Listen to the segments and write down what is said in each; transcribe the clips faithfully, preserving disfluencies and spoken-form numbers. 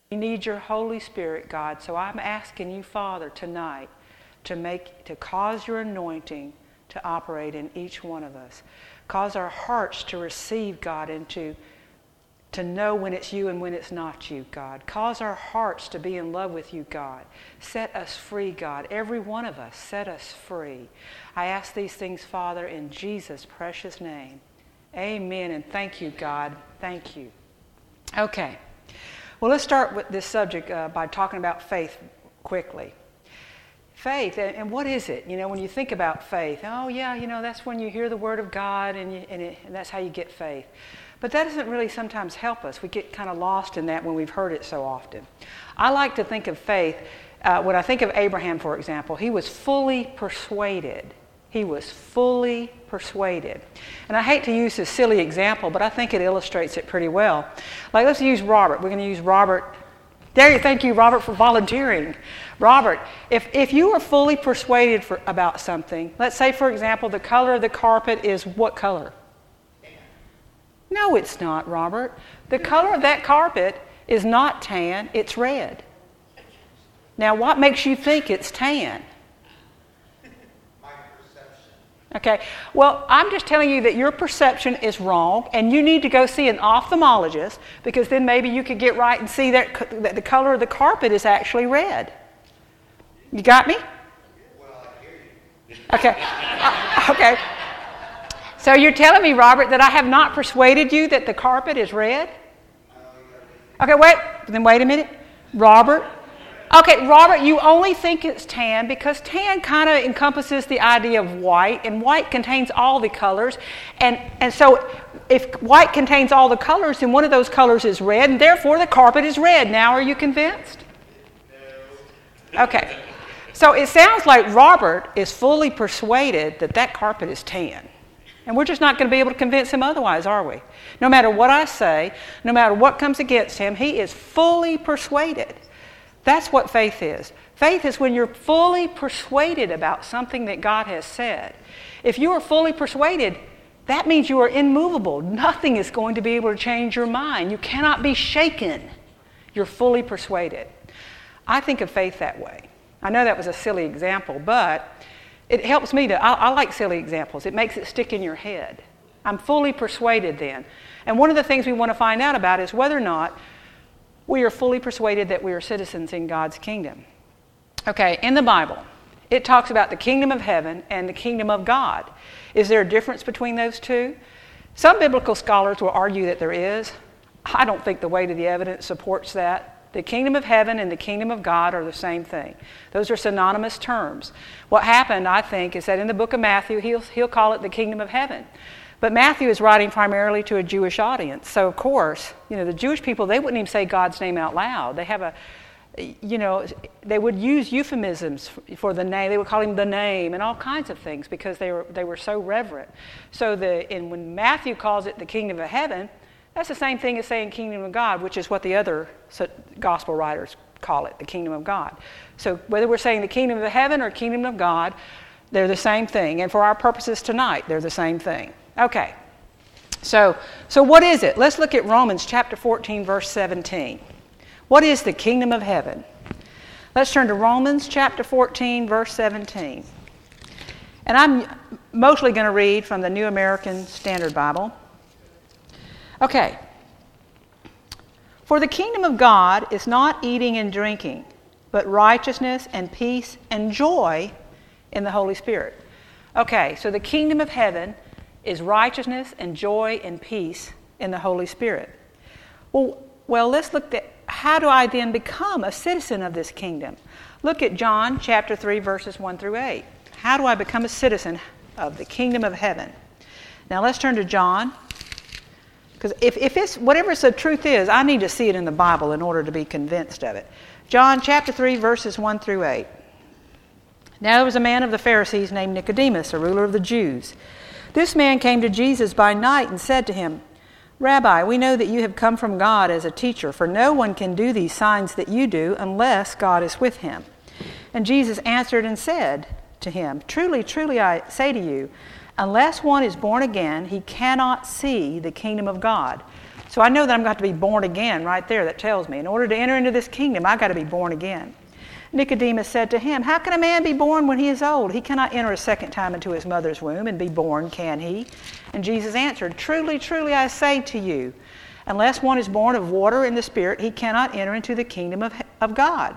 We need your Holy Spirit, God. So I'm asking you, Father, tonight to make, to cause your anointing to operate in each one of us. Cause our hearts to receive, God, and to, to know when it's you and when it's not you, God. Cause our hearts to be in love with you, God. Set us free, God. Every one of us, set us free. I ask these things, Father, in Jesus' precious name. Amen, and thank you, God. Thank you. Okay. Well, let's start with this subject uh, by talking about faith quickly. Faith, and, and what is it? You know, when you think about faith, oh yeah, you know, that's when you hear the Word of God and, you, and, it, and that's how you get faith. But that doesn't really sometimes help us. We get kind of lost in that when we've heard it so often. I like to think of faith, uh, when I think of Abraham, for example, he was fully persuaded. He was fully persuaded. And I hate to use this silly example, but I think it illustrates it pretty well. Like, let's use Robert. We're going to use Robert. There you, thank you, Robert, for volunteering. Robert, if, if you were fully persuaded for, about something, let's say, for example, the color of the carpet is what color? No, it's not, Robert. The color of that carpet is not tan, it's red. Now, what makes you think it's tan? Okay, well, I'm just telling you that your perception is wrong, and you need to go see an ophthalmologist, because then maybe you could get right and see that, that the color of the carpet is actually red. You got me? Well, I hear you. Okay, uh, okay. So you're telling me, Robert, that I have not persuaded you that the carpet is red? Okay, wait, then wait a minute. Robert? Okay, Robert, you only think it's tan because tan kind of encompasses the idea of white, and white contains all the colors. And, and so if white contains all the colors, then one of those colors is red, and therefore the carpet is red. Now are you convinced? No. Okay. So it sounds like Robert is fully persuaded that that carpet is tan. And we're just not going to be able to convince him otherwise, are we? No matter what I say, no matter what comes against him, he is fully persuaded. That's what faith is. Faith is when you're fully persuaded about something that God has said. If you are fully persuaded, that means you are immovable. Nothing is going to be able to change your mind. You cannot be shaken. You're fully persuaded. I think of faith that way. I know that was a silly example, but it helps me to, I, I like silly examples. It makes it stick in your head. I'm fully persuaded then. And one of the things we want to find out about is whether or not we are fully persuaded that we are citizens in God's kingdom. Okay, in the Bible, it talks about the kingdom of heaven and the kingdom of God. Is there a difference between those two? Some biblical scholars will argue that there is. I don't think the weight of the evidence supports that. The kingdom of heaven and the kingdom of God are the same thing. Those are synonymous terms. What happened, I think, is that in the book of Matthew, he'll, he'll call it the kingdom of heaven. But Matthew is writing primarily to a Jewish audience. So, of course, you know, the Jewish people, they wouldn't even say God's name out loud. They have a, you know, they would use euphemisms for the name. They would call him the name and all kinds of things because they were they were so reverent. So the and when Matthew calls it the kingdom of heaven, that's the same thing as saying kingdom of God, which is what the other gospel writers call it, the kingdom of God. So whether we're saying the kingdom of heaven or kingdom of God, they're the same thing. And for our purposes tonight, they're the same thing. Okay, so so what is it? Let's look at Romans chapter fourteen, verse seventeen. What is the kingdom of heaven? Let's turn to Romans chapter fourteen, verse seventeen. And I'm mostly going to read from the New American Standard Bible. Okay. For the kingdom of God is not eating and drinking, but righteousness and peace and joy in the Holy Spirit. Okay, so the kingdom of heaven is righteousness and joy and peace in the Holy Spirit. Well, well, let's look at how do I then become a citizen of this kingdom? Look at John chapter three, verses one through eight. How do I become a citizen of the kingdom of heaven? Now let's turn to John. Because if, if it's whatever the truth is, I need to see it in the Bible in order to be convinced of it. John chapter three, verses one through eight. Now there was a man of the Pharisees named Nicodemus, a ruler of the Jews. This man came to Jesus by night and said to him, Rabbi, we know that you have come from God as a teacher, for no one can do these signs that you do unless God is with him. And Jesus answered and said to him, Truly, truly, I say to you, unless one is born again, he cannot see the kingdom of God. So I know that I'm going to have to be born again right there. That tells me in order to enter into this kingdom, I've got to be born again. Nicodemus said to him, how can a man be born when he is old? He cannot enter a second time into his mother's womb and be born, can he? And Jesus answered, truly, truly, I say to you, unless one is born of water and the Spirit, he cannot enter into the kingdom of, of God.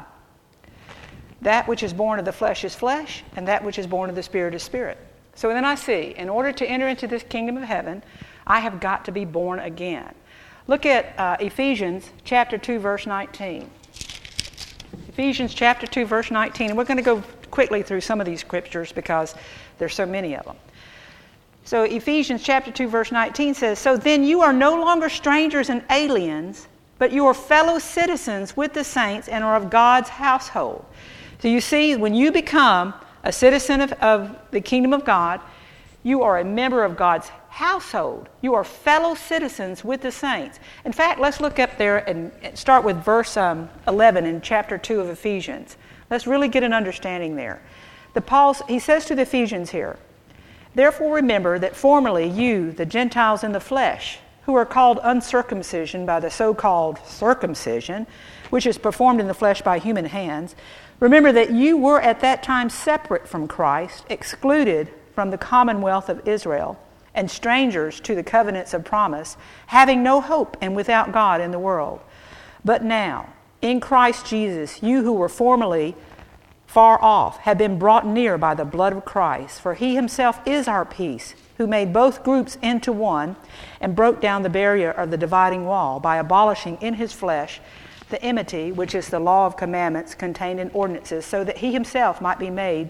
That which is born of the flesh is flesh, and that which is born of the Spirit is spirit. So then I see, in order to enter into this kingdom of heaven, I have got to be born again. Look at uh, Ephesians chapter two, verse nineteen. Ephesians chapter two, verse nineteen. And we're going to go quickly through some of these scriptures because there's so many of them. So Ephesians chapter two, verse nineteen says, so then you are no longer strangers and aliens, but you are fellow citizens with the saints and are of God's household. So you see, when you become a citizen of, of the kingdom of God, you are a member of God's household. You are fellow citizens with the saints. In fact, let's look up there and start with verse um, eleven in chapter two of Ephesians. Let's really get an understanding there. The Paul's, he says to the Ephesians here, therefore remember that formerly you, the Gentiles in the flesh, who are called uncircumcision by the so-called circumcision, which is performed in the flesh by human hands, remember that you were at that time separate from Christ, excluded from the commonwealth of Israel, and strangers to the covenants of promise, having no hope and without God in the world. But now, in Christ Jesus, you who were formerly far off have been brought near by the blood of Christ, for he himself is our peace, who made both groups into one and broke down the barrier of the dividing wall by abolishing in his flesh the enmity, which is the law of commandments contained in ordinances, so that he himself might be made,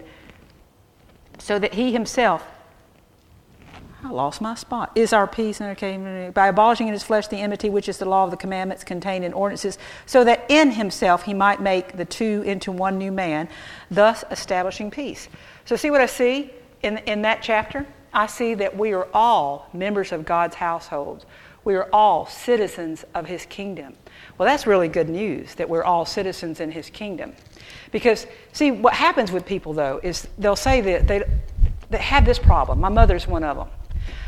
so that he himself, I lost my spot, is our peace, and okay, by abolishing in his flesh the enmity, which is the law of the commandments contained in ordinances, so that in himself he might make the two into one new man, thus establishing peace. So see what I see in, in that chapter? I see that we are all members of God's household. We are all citizens of his kingdom. Well, that's really good news, that we're all citizens in his kingdom. Because, see, what happens with people, though, is they'll say that they, they have this problem. My mother's one of them.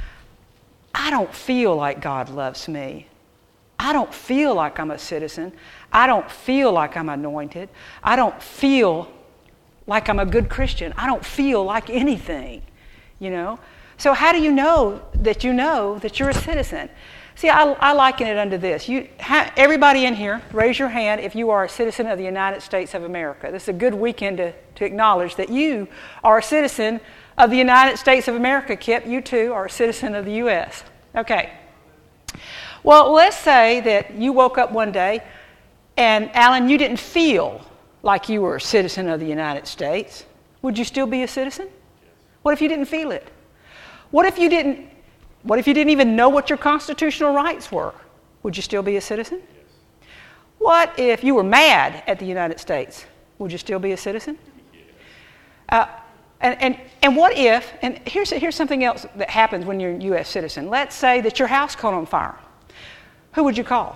I don't feel like God loves me. I don't feel like I'm a citizen. I don't feel like I'm anointed. I don't feel like I'm a good Christian. I don't feel like anything, you know. So how do you know that you know that you're a citizen? See, I, I liken it unto this. You, ha, everybody in here, raise your hand if you are a citizen of the United States of America. This is a good weekend to, to acknowledge that you are a citizen of the United States of America. Kip, you too are a citizen of the U S Okay. Well, let's say that you woke up one day and, Alan, you didn't feel like you were a citizen of the United States. Would you still be a citizen? What if you didn't feel it? What if you didn't, what if you didn't even know what your constitutional rights were? Would you still be a citizen? What if you were mad at the United States? Would you still be a citizen? Uh, and, and, and what if, and here's, here's something else that happens when you're a U S citizen. Let's say that your house caught on fire. Who would you call?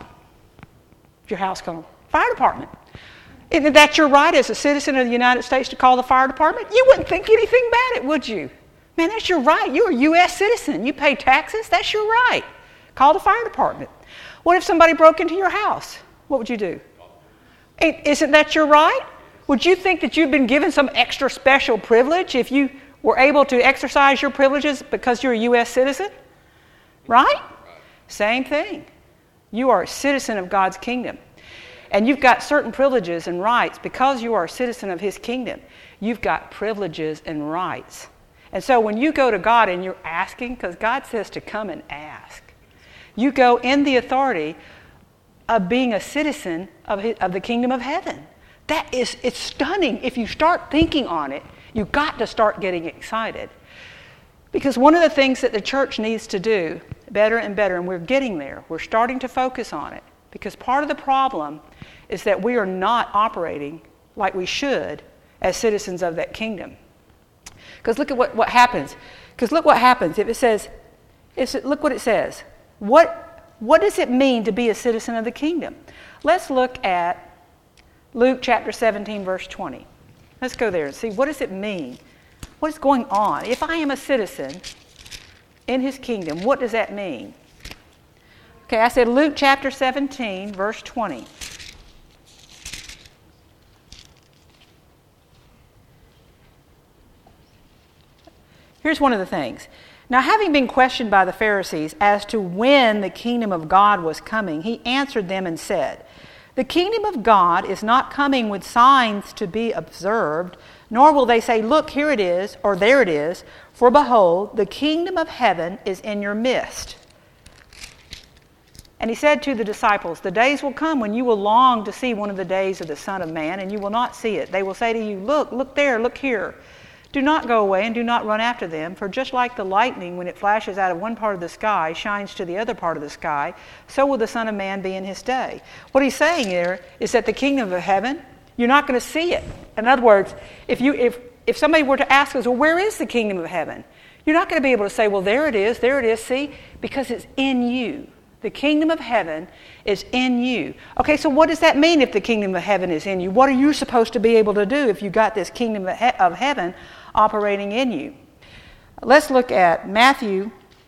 If your house caught on fire? Fire department. Isn't that your right as a citizen of the United States to call the fire department? You wouldn't think anything about it, would you? Man, that's your right. You're a U S citizen. You pay taxes. That's your right. Call the fire department. What if somebody broke into your house? What would you do? Isn't that your right? Would you think that you've been given some extra special privilege if you were able to exercise your privileges because you're a U S citizen? Right? Same thing. You are a citizen of God's kingdom. And you've got certain privileges and rights because you are a citizen of his kingdom. You've got privileges and rights. And so when you go to God and you're asking, because God says to come and ask, you go in the authority of being a citizen of, his, of the kingdom of heaven. That is, it's stunning. If you start thinking on it, you've got to start getting excited. Because one of the things that the church needs to do better and better, and we're getting there, we're starting to focus on it, because part of the problem is that we are not operating like we should as citizens of that kingdom. Because look at what, what happens. Because look what happens. If it says, it's, look what it says. What, what does it mean to be a citizen of the kingdom? Let's look at Luke chapter seventeen, verse twenty. Let's go there and see, what does it mean? What is going on? If I am a citizen in his kingdom, what does that mean? Okay, I said Luke chapter seventeen, verse twenty. Here's one of the things. Now, having been questioned by the Pharisees as to when the kingdom of God was coming, he answered them and said, "The kingdom of God is not coming with signs to be observed, nor will they say, 'Look, here it is,' or 'There it is.' For behold, the kingdom of heaven is in your midst." And he said to the disciples, "The days will come when you will long to see one of the days of the Son of Man, and you will not see it. They will say to you, 'Look, look there, look here.' Do not go away and do not run after them, for just like the lightning, when it flashes out of one part of the sky, shines to the other part of the sky, so will the Son of Man be in his day." What he's saying here is that the kingdom of heaven, you're not going to see it. In other words, if you if if somebody were to ask us, well, where is the kingdom of heaven? You're not going to be able to say, well, there it is, there it is, see? Because it's in you. The kingdom of heaven is in you. Okay, so what does that mean if the kingdom of heaven is in you? What are you supposed to be able to do if you got this kingdom of, he- of heaven operating in you? Let's look at Matthew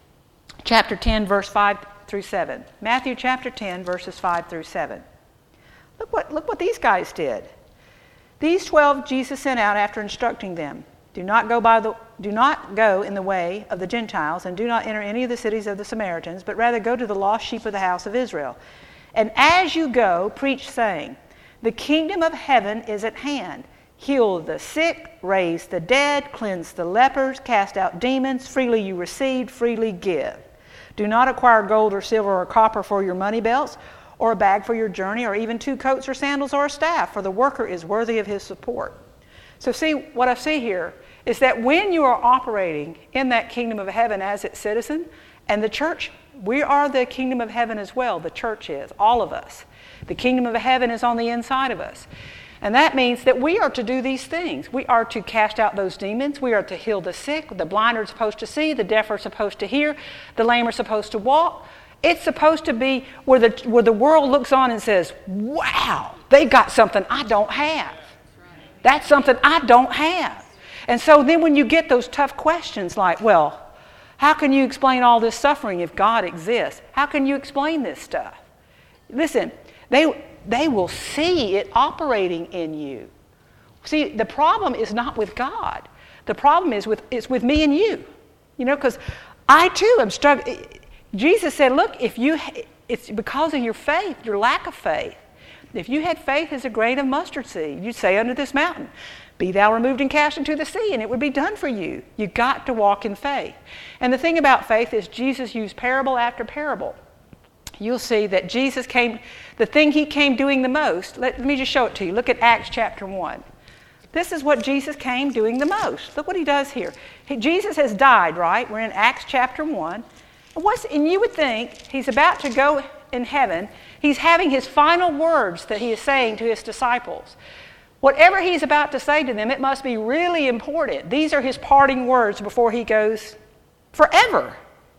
chapter ten, verse five through seven. Matthew chapter ten, verses five through seven. Look what, look what these guys did. These twelve Jesus sent out after instructing them. Do not go by the do not go in the way of the Gentiles, and do not enter any of the cities of the Samaritans, but rather go to the lost sheep of the house of Israel. And as you go, preach, saying, the kingdom of heaven is at hand. Heal the sick, raise the dead, cleanse the lepers, cast out demons. Freely you received, freely give. Do not acquire gold or silver or copper for your money belts, or a bag for your journey, or even two coats or sandals or a staff, for the worker is worthy of his support. So see, what I see here is that when you are operating in that kingdom of heaven as its citizen, and the church, we are the kingdom of heaven as well. The church is, all of us. The kingdom of heaven is on the inside of us. And that means that we are to do these things. We are to cast out those demons. We are to heal the sick. The blind are supposed to see. The deaf are supposed to hear. The lame are supposed to walk. It's supposed to be where the, where the world looks on and says, wow, they got something I don't have. That's something I don't have. And so then when you get those tough questions like, well, how can you explain all this suffering if God exists? How can you explain this stuff? Listen, they, they will see it operating in you. See, the problem is not with God. The problem is with, it's with me and you. You know, because I too am struggling. Jesus said, look, if you, it's because of your faith, your lack of faith. If you had faith as a grain of mustard seed, you'd say unto this mountain, be thou removed and cast into the sea, and it would be done for you. You got to walk in faith. And the thing about faith is Jesus used parable after parable. You'll see that Jesus came, the thing he came doing the most, let, let me just show it to you. Look at Acts chapter one. This is what Jesus came doing the most. Look what he does here. He, Jesus has died, right? We're in Acts chapter one. And, what's, and you would think he's about to go in heaven. He's having his final words that he is saying to his disciples. Whatever he's about to say to them, it must be really important. These are his parting words before he goes forever.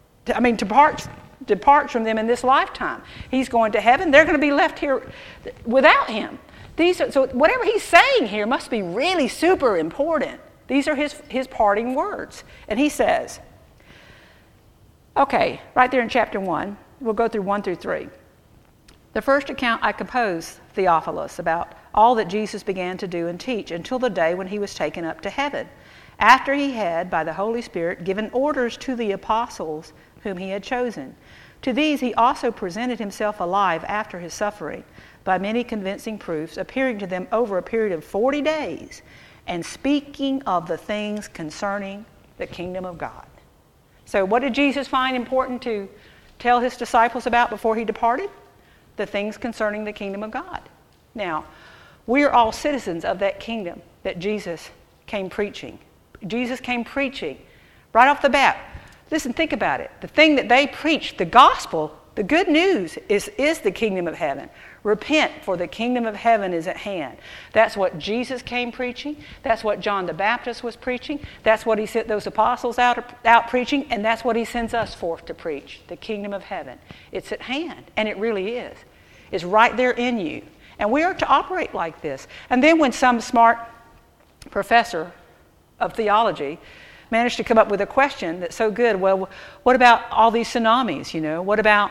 I mean, departs, departs from them in this lifetime. He's going to heaven. They're going to be left here without him. These are, so whatever he's saying here must be really super important. These are his, his parting words. And he says, okay, right there in chapter one, we'll go through one through three. The first account I compose, Theophilus, about all that Jesus began to do and teach until the day when he was taken up to heaven, after he had, by the Holy Spirit, given orders to the apostles whom he had chosen. To these he also presented himself alive after his suffering, by many convincing proofs, appearing to them over a period of forty days, and speaking of the things concerning the kingdom of God. So what did Jesus find important to tell his disciples about before he departed? The things concerning the kingdom of God. Now, we are all citizens of that kingdom that Jesus came preaching. Jesus came preaching right off the bat. Listen, think about it. The thing that they preached, the gospel, the good news is, is the kingdom of heaven. Repent, for the kingdom of heaven is at hand. That's what Jesus came preaching. That's what John the Baptist was preaching. That's what he sent those apostles out, out preaching. And that's what he sends us forth to preach, the kingdom of heaven. It's at hand, and it really is. It's right there in you. And we are to operate like this. And then when some smart professor of theology managed to come up with a question that's so good, well, what about all these tsunamis, you know? What about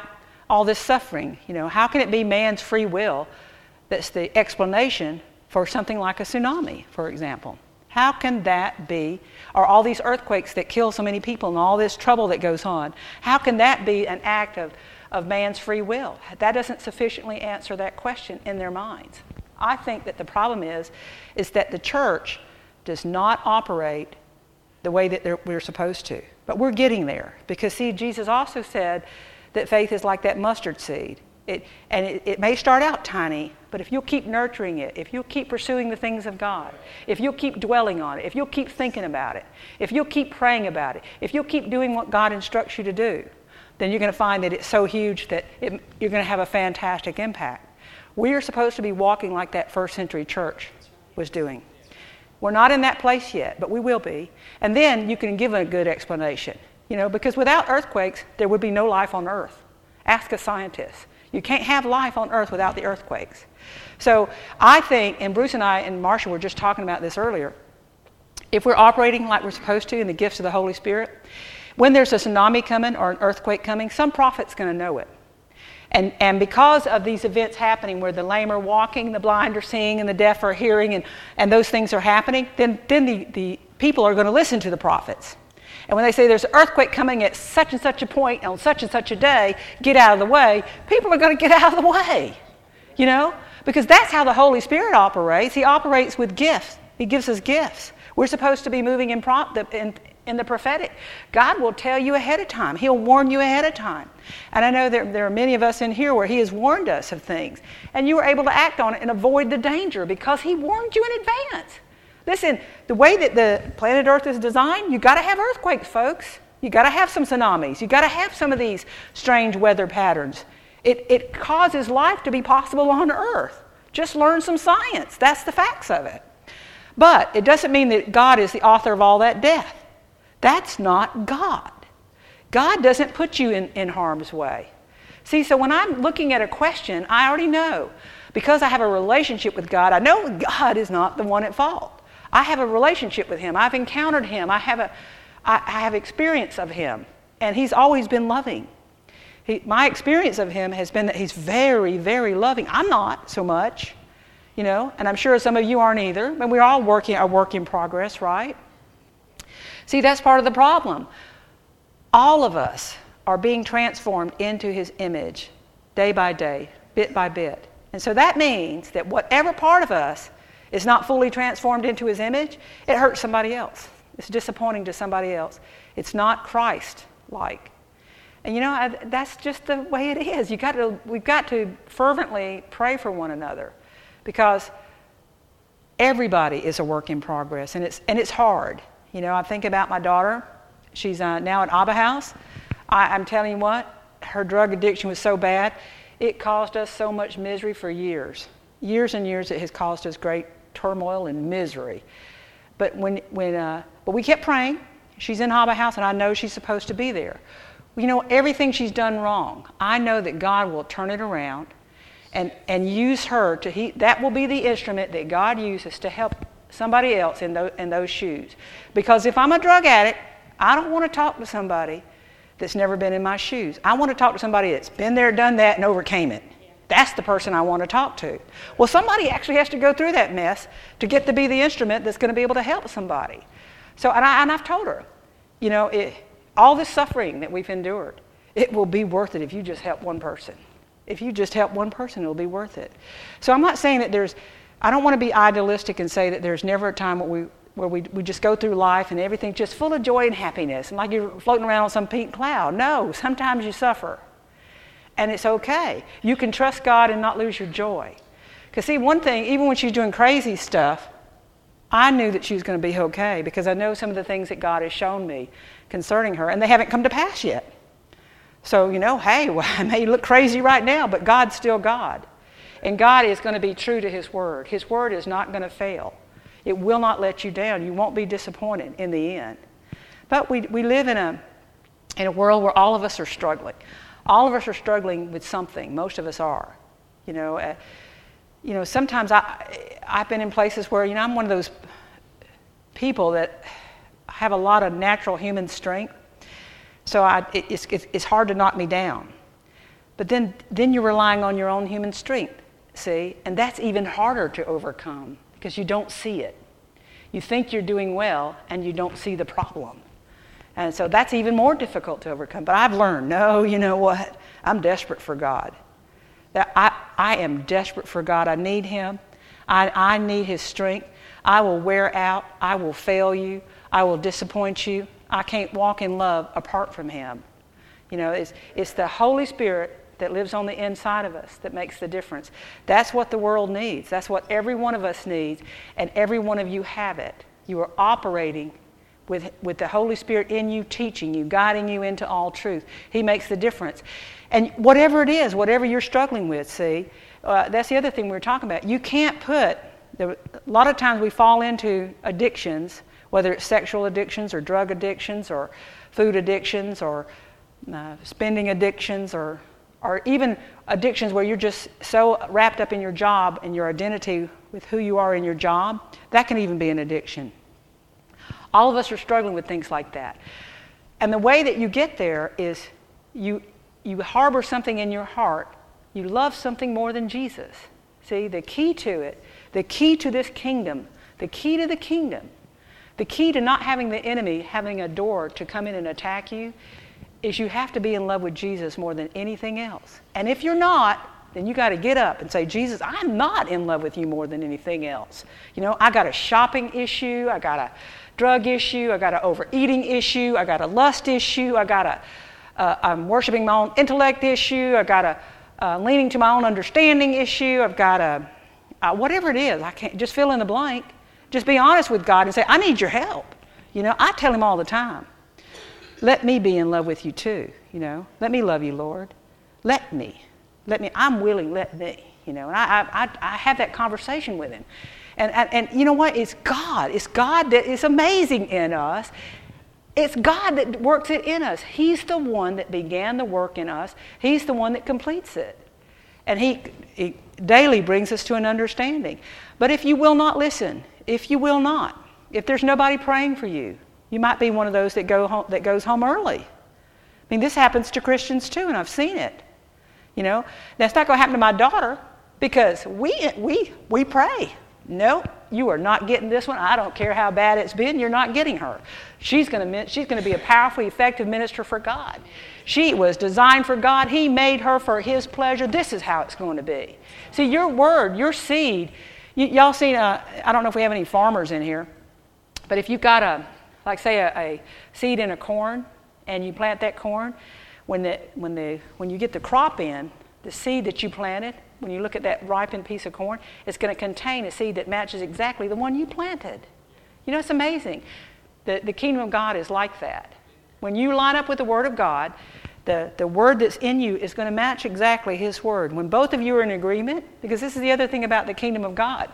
all this suffering? You know, how can it be man's free will that's the explanation for something like a tsunami, for example? How can that be, or all these earthquakes that kill so many people and all this trouble that goes on, how can that be an act of, of man's free will? That doesn't sufficiently answer that question in their minds. I think that the problem is, is that the church does not operate the way that we're supposed to. But we're getting there. Because, see, Jesus also said that faith is like that mustard seed. It, and it, it may start out tiny, but if you'll keep nurturing it, if you'll keep pursuing the things of God, if you'll keep dwelling on it, if you'll keep thinking about it, if you'll keep praying about it, if you'll keep doing what God instructs you to do, then you're going to find that it's so huge that it, you're going to have a fantastic impact. We are supposed to be walking like that first century church was doing. We're not in that place yet, but we will be. And then you can give a good explanation, you know, because without earthquakes, there would be no life on earth. Ask a scientist. You can't have life on earth without the earthquakes. So I think, and Bruce and I and Marcia were just talking about this earlier, if we're operating like we're supposed to in the gifts of the Holy Spirit, when there's a tsunami coming or an earthquake coming, some prophet's going to know it. And, and because of these events happening where the lame are walking, the blind are seeing, and the deaf are hearing, and, and those things are happening, then, then the, the people are going to listen to the prophets. And when they say there's an earthquake coming at such and such a point on such and such a day, get out of the way, people are going to get out of the way, you know? Because that's how the Holy Spirit operates. He operates with gifts. He gives us gifts. We're supposed to be moving in, prompt, in, in the prophetic. God will tell you ahead of time. He'll warn you ahead of time. And I know there, there are many of us in here where He has warned us of things, and you were able to act on it and avoid the danger because He warned you in advance. Listen, the way that the planet Earth is designed, you got to have earthquakes, folks. You got to have some tsunamis. You got to have some of these strange weather patterns. It, it causes life to be possible on Earth. Just learn some science. That's the facts of it. But it doesn't mean that God is the author of all that death. That's not God. God doesn't put you in, in harm's way. See, so when I'm looking at a question, I already know. Because I have a relationship with God, I know God is not the one at fault. I have a relationship with Him. I've encountered Him. I have a, I, I have experience of Him. And He's always been loving. He, my experience of Him has been that He's very, very loving. I'm not so much, you know, and I'm sure some of you aren't either. But we're all working, a work in progress, right? See, that's part of the problem. All of us are being transformed into His image day by day, bit by bit. And so that means that whatever part of us is not fully transformed into His image, it hurts somebody else. It's disappointing to somebody else. It's not Christ-like. And you know, I, that's just the way it is. You got to, we've got to fervently pray for one another because everybody is a work in progress, and it's, and it's hard. You know, I think about my daughter. She's uh, now at Abba House. I, I'm telling you what, her drug addiction was so bad, it caused us so much misery for years. Years and years it has caused us great turmoil and misery. But when, when, uh, but we kept praying. She's in Abba House, and I know she's supposed to be there. You know, everything she's done wrong, I know that God will turn it around and, and use her to, he, that will be the instrument that God uses to help somebody else in those, in those shoes. Because if I'm a drug addict, I don't want to talk to somebody that's never been in my shoes. I want to talk to somebody that's been there, done that, and overcame it. That's the person I want to talk to. Well, somebody actually has to go through that mess to get to be the instrument that's going to be able to help somebody. So, and, I, and I've told her, you know, it, all this suffering that we've endured, it will be worth it if you just help one person. If you just help one person, it'll be worth it. So I'm not saying that there's, I don't want to be idealistic and say that there's never a time where we where we, we just go through life and everything's just full of joy and happiness and like you're floating around on some pink cloud. No, sometimes you suffer. And it's okay. You can trust God and not lose your joy. Because see, one thing, even when she's doing crazy stuff, I knew that she was going to be okay because I know some of the things that God has shown me concerning her, and they haven't come to pass yet. So, you know, hey, well, I may look crazy right now, but God's still God. And God is going to be true to His Word. His Word is not going to fail. It will not let you down. You won't be disappointed in the end. But we, we live in a, in a world where all of us are struggling. All of us are struggling with something. Most of us are. You know, uh, you know. Sometimes I, I've been in places where, you know, I'm one of those people that have a lot of natural human strength. So I, it, it's, it's hard to knock me down. But then, then you're relying on your own human strength, see? And that's even harder to overcome because you don't see it. You think you're doing well and you don't see the problem. And so that's even more difficult to overcome. But I've learned, no, you know what? I'm desperate for God. That I, I am desperate for God. I need Him. I, I need His strength. I will wear out. I will fail you. I will disappoint you. I can't walk in love apart from Him. You know, it's, it's the Holy Spirit that lives on the inside of us that makes the difference. That's what the world needs. That's what every one of us needs, and every one of you have it. You are operating with, with the Holy Spirit in you, teaching you, guiding you into all truth. He makes the difference. And whatever it is, whatever you're struggling with, see, uh, that's the other thing we were talking about. You can't put, the, a lot of times we fall into addictions, whether it's sexual addictions or drug addictions or food addictions or uh, spending addictions or or even addictions where you're just so wrapped up in your job and your identity with who you are in your job. That can even be an addiction. All of us are struggling with things like that. And the way that you get there is you you harbor something in your heart. You love something more than Jesus. See, the key to it, the key to this kingdom, the key to the kingdom, the key to not having the enemy having a door to come in and attack you is you have to be in love with Jesus more than anything else. And if you're not, then you got to get up and say, Jesus, I'm not in love with you more than anything else. You know, I got a shopping issue, I got a drug issue, I got an overeating issue, I got a lust issue, I got a, uh, I'm worshiping my own intellect issue, I got a uh, leaning to my own understanding issue, I've got a, uh, whatever it is, I can't, just fill in the blank. Just be honest with God and say, I need your help. You know, I tell Him all the time. Let me be in love with you too, you know. Let me love you, Lord. Let me. Let me. I'm willing, let me. You know, and I, I, I have that conversation with Him. And, and, and you know what? It's God. It's God that is amazing in us. It's God that works it in us. He's the one that began the work in us. He's the one that completes it. And He, he daily brings us to an understanding. But if you will not listen, if you will not, if there's nobody praying for you, you might be one of those that go home, that goes home early. I mean, this happens to Christians too, and I've seen it. You know, that's not going to happen to my daughter because we we we pray. No, you are not getting this one. I don't care how bad it's been. You're not getting her. She's going to she's going to be a powerfully effective minister for God. She was designed for God. He made her for His pleasure. This is how it's going to be. See, your word, your seed. Y- y'all seen? A, I don't know if we have any farmers in here, but if you've got a like say a, a seed in a corn, and you plant that corn, when the when the when you get the crop in, the seed that you planted, when you look at that ripened piece of corn, it's going to contain a seed that matches exactly the one you planted. You know, it's amazing. The the kingdom of God is like that. When you line up with the Word of God, the, the word that's in you is going to match exactly His word. When both of you are in agreement, because this is the other thing about the kingdom of God,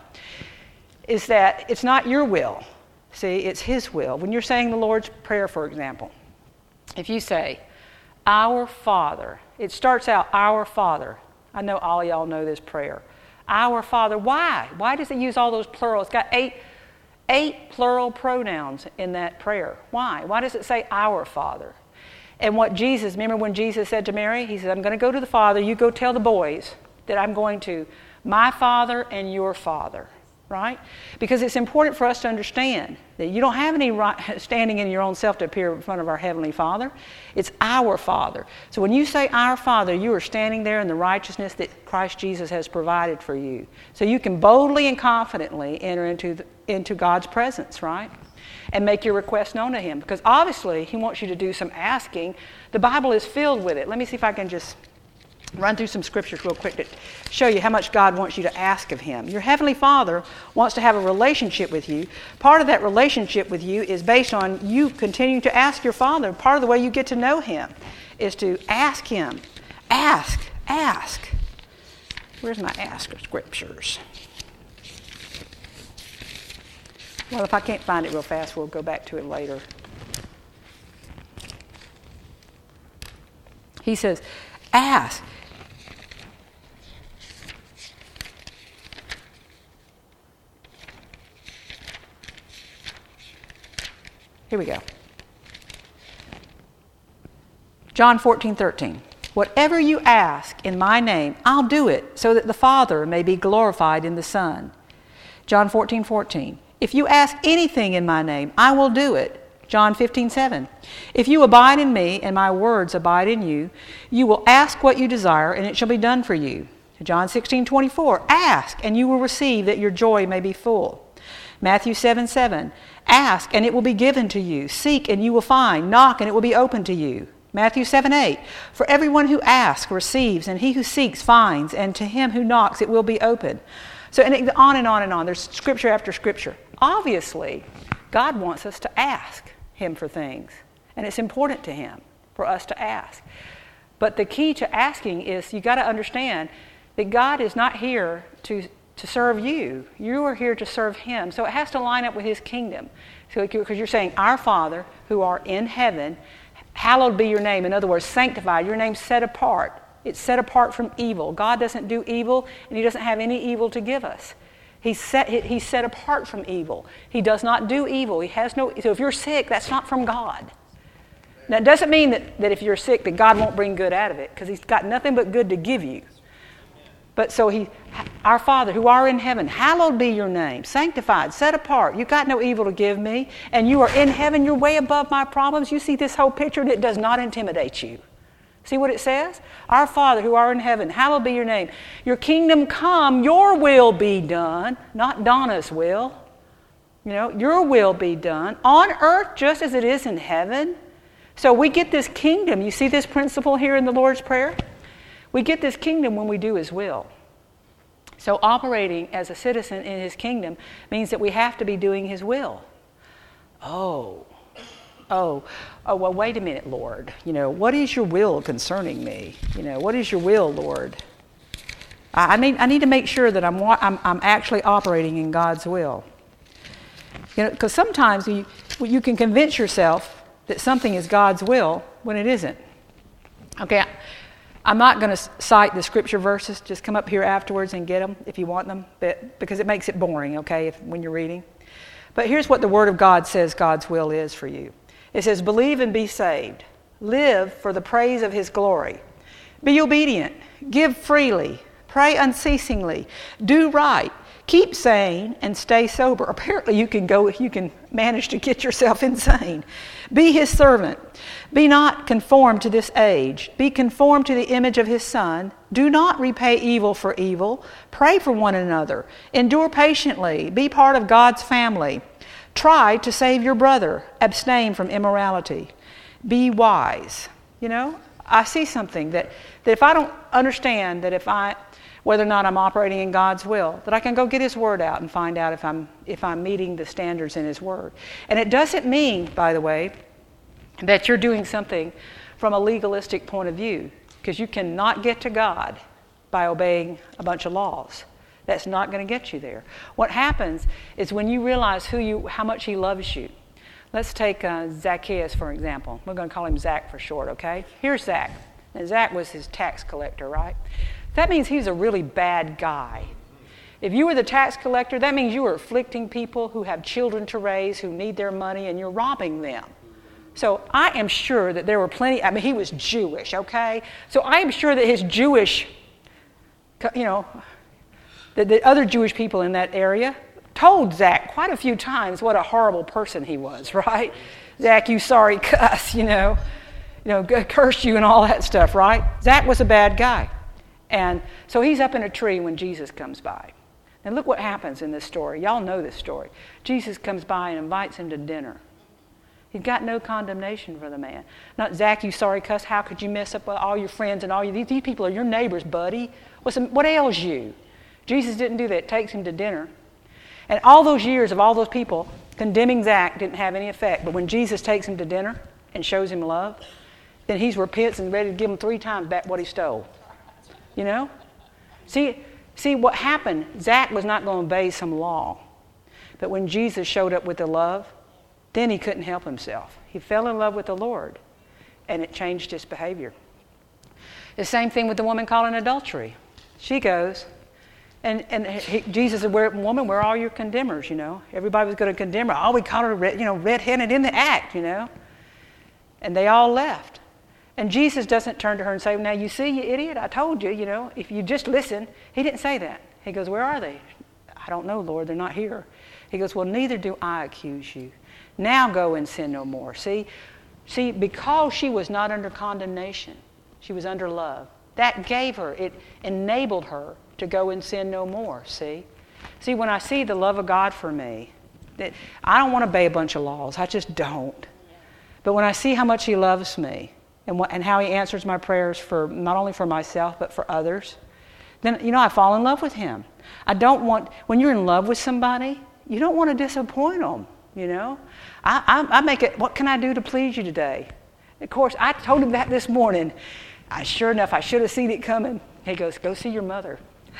is that it's not your will. See, it's His will. When you're saying the Lord's Prayer, for example, if you say, Our Father, it starts out, Our Father. I know all of y'all know this prayer. Our Father. Why? Why does it use all those plurals? It's got eight, eight plural pronouns in that prayer. Why? Why does it say Our Father? And what Jesus, remember when Jesus said to Mary, He said, I'm going to go to the Father. You go tell the boys that I'm going to my Father and your Father. Right? Because it's important for us to understand that you don't have any right standing in your own self to appear in front of our Heavenly Father. It's our Father. So when you say our Father, you are standing there in the righteousness that Christ Jesus has provided for you. So you can boldly and confidently enter into the, into God's presence, right? And make your request known to Him. Because obviously He wants you to do some asking. The Bible is filled with it. Let me see if I can just run through some scriptures real quick to show you how much God wants you to ask of Him. Your Heavenly Father wants to have a relationship with you. Part of that relationship with you is based on you continuing to ask your Father. Part of the way you get to know Him is to ask Him. Ask, ask. Where's my ask scriptures? Well, if I can't find it real fast, we'll go back to it later. He says, ask. Here we go. John fourteen thirteen. Whatever you ask in my name, I'll do it, so that the Father may be glorified in the Son. John fourteen fourteen. If you ask anything in my name, I will do it. John fifteen seven. If you abide in me and my words abide in you, you will ask what you desire and it shall be done for you. John sixteen twenty-four. Ask and you will receive that your joy may be full. Matthew seven seven. Ask and it will be given to you. Seek and you will find. Knock and it will be opened to you. Matthew seven eight. For everyone who asks receives, and he who seeks finds, and to him who knocks it will be opened. So and it, on and on and on. There's scripture after scripture. Obviously, God wants us to ask him for things, and it's important to him for us to ask. But the key to asking is you got to understand that God is not here to to serve you. You are here to serve him. So it has to line up with his kingdom. So because you're saying, our Father who art in heaven, hallowed be your name. In other words, sanctified. Your name's set apart. It's set apart from evil. God doesn't do evil, and he doesn't have any evil to give us. He's set, he's set apart from evil. He does not do evil. He has no. So if you're sick, that's not from God. Now, it doesn't mean that, that if you're sick that God won't bring good out of it, because he's got nothing but good to give you. But so he, our Father who art in heaven, hallowed be your name, sanctified, set apart. You've got no evil to give me, and you are in heaven. You're way above my problems. You see this whole picture, and it does not intimidate you. See what it says? Our Father who art in heaven, hallowed be your name. Your kingdom come, your will be done, not Donna's will. You know, your will be done on earth just as it is in heaven. So we get this kingdom. You see this principle here in the Lord's Prayer? We get this kingdom when we do his will. So operating as a citizen in his kingdom means that we have to be doing his will. Oh, oh, oh, well, wait a minute, Lord. You know, what is your will concerning me? You know, what is your will, Lord? I, I need, I need to make sure that I'm, I'm, I'm actually operating in God's will. You know, because sometimes you, you can convince yourself that something is God's will when it isn't. Okay, I'm not going to cite the scripture verses. Just come up here afterwards and get them if you want them, but, because it makes it boring, okay, if, when you're reading. But here's what the Word of God says God's will is for you. It says, believe and be saved. Live for the praise of his glory. Be obedient. Give freely. Pray unceasingly. Do right. Keep sane and stay sober. Apparently you can go, you can manage to get yourself insane. Be his servant. Be not conformed to this age. Be conformed to the image of his Son. Do not repay evil for evil. Pray for one another. Endure patiently. Be part of God's family. Try to save your brother. Abstain from immorality. Be wise. You know, I see something that, that if I don't understand that if I... whether or not I'm operating in God's will, that I can go get his word out and find out if I'm if I'm meeting the standards in his word. And it doesn't mean, by the way, that you're doing something from a legalistic point of view, because you cannot get to God by obeying a bunch of laws. That's not going to get you there. What happens is when you realize who you, how much he loves you. Let's take uh, Zacchaeus, for example. We're going to call him Zach for short, okay? Here's Zach. And Zach was his tax collector, right? That means he's a really bad guy. If you were the tax collector, that means you were afflicting people who have children to raise, who need their money, and you're robbing them. So I am sure that there were plenty, I mean, he was Jewish, okay? So I am sure that his Jewish, you know, the, the other Jewish people in that area told Zach quite a few times what a horrible person he was, right? Zach, you sorry cuss, you know, you know, curse you and all that stuff, right? Zach was a bad guy. And so he's up in a tree when Jesus comes by. And look what happens in this story. Y'all know this story. Jesus comes by and invites him to dinner. He's got no condemnation for the man. Not, Zach, you sorry cuss, how could you mess up all your friends and all you, these people are your neighbors, buddy. What's, what ails you? Jesus didn't do that. Takes him to dinner. And all those years of all those people condemning Zach didn't have any effect. But when Jesus takes him to dinner and shows him love, then he repents and ready to give him three times back what he stole. You know? See, see what happened, Zach was not going to obey some law. But when Jesus showed up with the love, then he couldn't help himself. He fell in love with the Lord, and it changed his behavior. The same thing with the woman caught in adultery. She goes, and, and he, Jesus said, where, woman, where are all your condemners, you know? Everybody was going to condemn her. Oh, we caught her red, you know, red-handed in the act, you know? And they all left. And Jesus doesn't turn to her and say, now you see, you idiot, I told you, you know, if you just listen. He didn't say that. He goes, where are they? I don't know, Lord, they're not here. He goes, well, neither do I accuse you. Now go and sin no more. See, see, because she was not under condemnation, she was under love. That gave her, it enabled her to go and sin no more, see? See, when I see the love of God for me, that I don't want to obey a bunch of laws. I just don't. But when I see how much He loves me and, what, and how He answers my prayers for not only for myself but for others, then, you know, I fall in love with Him. I don't want, when you're in love with somebody, you don't want to disappoint them, you know. I, I, I make it, what can I do to please you today? Of course, I told him that this morning. I, sure enough, I should have seen it coming. He goes, go see your mother.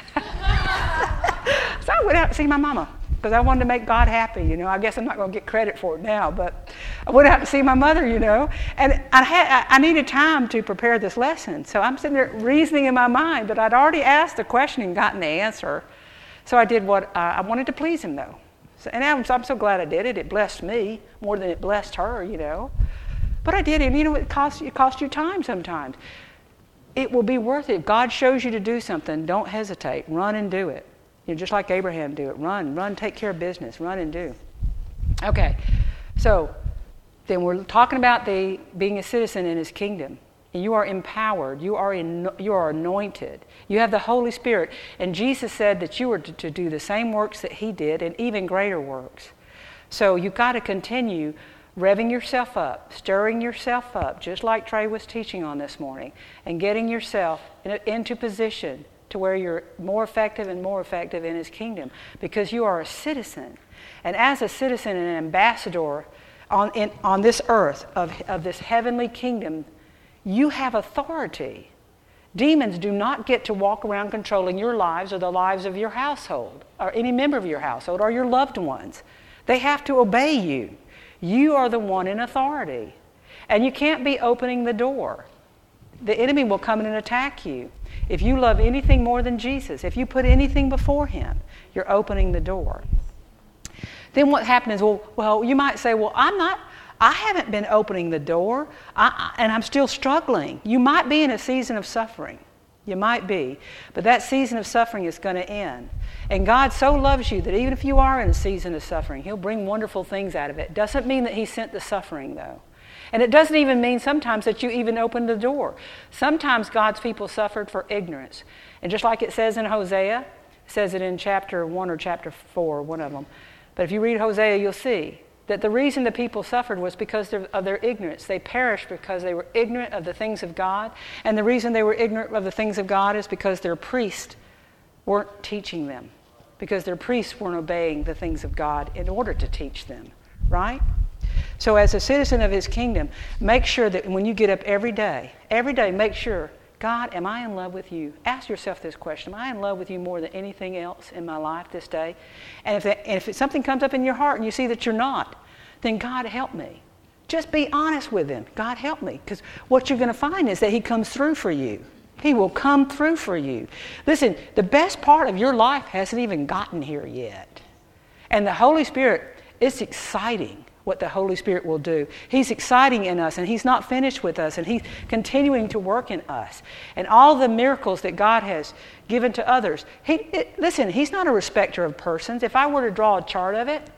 So I went out to see my mama because I wanted to make God happy, you know. I guess I'm not going to get credit for it now, but I went out to see my mother, you know. And I had I needed time to prepare this lesson. So I'm sitting there reasoning in my mind, but I'd already asked the question and gotten the answer. So I did what uh, I wanted to please Him, though. So, and I'm, I'm so glad I did it. It blessed me more than it blessed her, you know. But I did it. And, you know, it costs, it costs you time sometimes. It will be worth it. If God shows you to do something, don't hesitate. Run and do it. You know, just like Abraham do it. Run, run, take care of business. Run and do. Okay, so then we're talking about the being a citizen in His kingdom. And you are empowered. You are in, you are anointed. You have the Holy Spirit. And Jesus said that you were to, to do the same works that He did and even greater works. So you've got to continue revving yourself up, stirring yourself up, just like Trey was teaching on this morning, and getting yourself in a, into position to where you're more effective and more effective in His kingdom, because you are a citizen. And as a citizen and an ambassador on, in, on this earth of, of this heavenly kingdom, you have authority. Demons do not get to walk around controlling your lives or the lives of your household or any member of your household or your loved ones. They have to obey you. You are the one in authority. And you can't be opening the door. The enemy will come in and attack you. If you love anything more than Jesus, if you put anything before Him, you're opening the door. Then what happens is, well, well, you might say, well, I'm not, I haven't been opening the door, I, I, and I'm still struggling. You might be in a season of suffering. You might be. But that season of suffering is going to end. And God so loves you that even if you are in a season of suffering, He'll bring wonderful things out of it. Doesn't mean that He sent the suffering, though. And it doesn't even mean sometimes that you even opened the door. Sometimes God's people suffered for ignorance. And just like it says in Hosea, it says it in chapter one or chapter four, one of them. But if you read Hosea, you'll see that the reason the people suffered was because of their ignorance. They perished because they were ignorant of the things of God. And the reason they were ignorant of the things of God is because their priests weren't teaching them. Because their priests weren't obeying the things of God in order to teach them. Right? So as a citizen of His kingdom, make sure that when you get up every day, every day make sure, God, am I in love with You? Ask yourself this question. Am I in love with You more than anything else in my life this day? And if, that, and if something comes up in your heart and you see that you're not, then God help me. Just be honest with Him. God help me. Because what you're going to find is that He comes through for you. He will come through for you. Listen, the best part of your life hasn't even gotten here yet. And the Holy Spirit, it's exciting what the Holy Spirit will do. He's exciting in us, and He's not finished with us, and He's continuing to work in us. And all the miracles that God has given to others. He, it, listen, He's not a respecter of persons. If I were to draw a chart of it,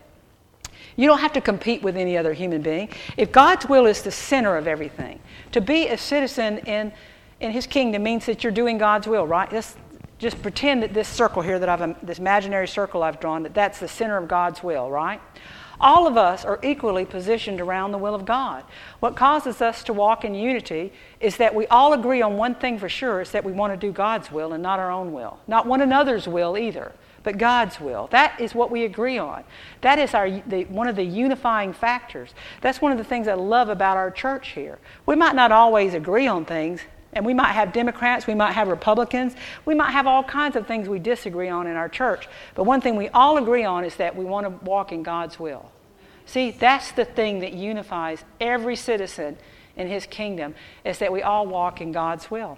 you don't have to compete with any other human being. If God's will is the center of everything, to be a citizen in, in His kingdom means that you're doing God's will, right? Let's just pretend that this circle here, that I've this imaginary circle I've drawn, that that's the center of God's will, right? All of us are equally positioned around the will of God. What causes us to walk in unity is that we all agree on one thing for sure, is that we want to do God's will and not our own will. Not one another's will either, but God's will. That is what we agree on. That is our the, one of the unifying factors. That's one of the things I love about our church here. We might not always agree on things, and we might have Democrats, we might have Republicans, we might have all kinds of things we disagree on in our church. But one thing we all agree on is that we want to walk in God's will. See, that's the thing that unifies every citizen in His kingdom, is that we all walk in God's will.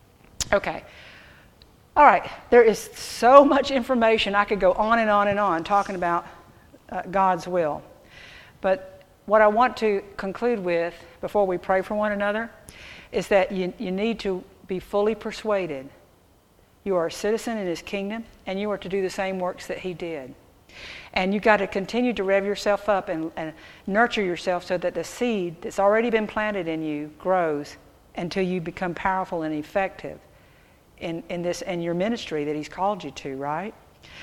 Okay. All right. There is so much information. I could go on and on and on talking about uh, God's will. But what I want to conclude with, before we pray for one another, is that you, you need to be fully persuaded. You are a citizen in his kingdom, and you are to do the same works that he did. And you've got to continue to rev yourself up and, and nurture yourself so that the seed that's already been planted in you grows until you become powerful and effective in, in this in your ministry that he's called you to, right?